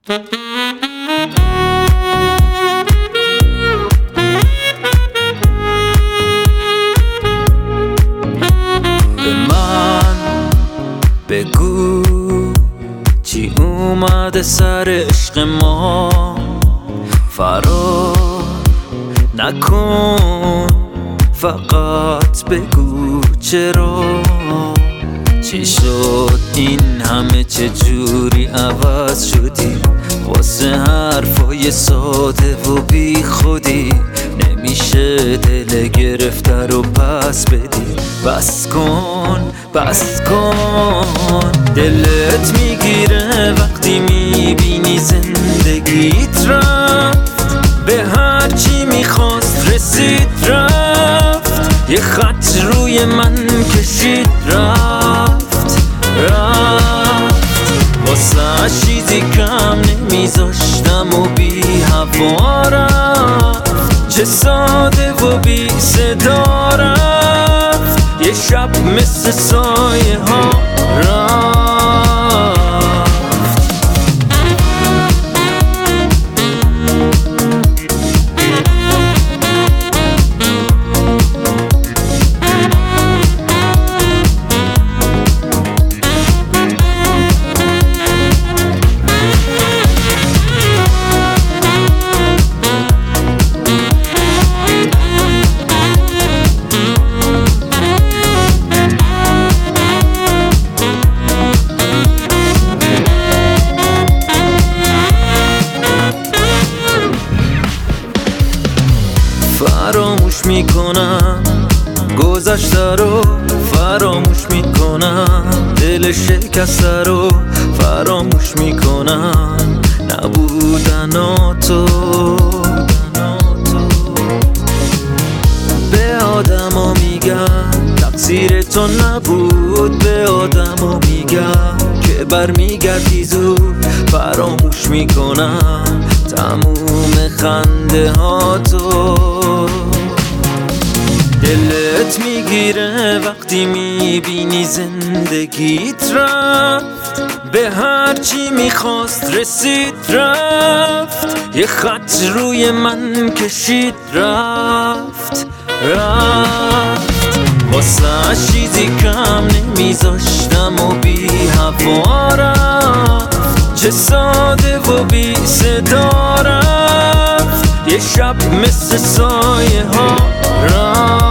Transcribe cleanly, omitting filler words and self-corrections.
به من بگو چی اومده سر عشق ما، فرار نکن، فقط بگو چرا، چی شد این همه، چه جوری عوض شدی، واسه حرفای ساده و بی خودی، نمیشه دل گرفته رو پس بدی، بس کن بس کن. دلت میگیره وقتی میبینی زندگیت رفت، به هر چی میخواست رسید رفت، یه خط روی من کشید رفت واسه چیزی کم نمیذاشتم و بی هوا رفت، چه ساده و بی صدا رفت، یه شب مثل سایه ها رفت. فراموش میکنم گذشته رو، فراموش میکنم دل شکسته رو، فراموش میکنم نبودناتو. به آدما میگم تقصیر تو نبود، به آدما میگم که برمیگردی زود، فراموش میکنم تموم خنده ها تو. دلت میگیره وقتی میبینی زندگیت رفت، به هر چی میخواست رسید رفت، یه خط روی من کشید رفت واسه چیزی کم نمیذاشتم و بی هوا رفت، چه ساده و بی صدا رفت، یه شب مثل سایه ها رفت.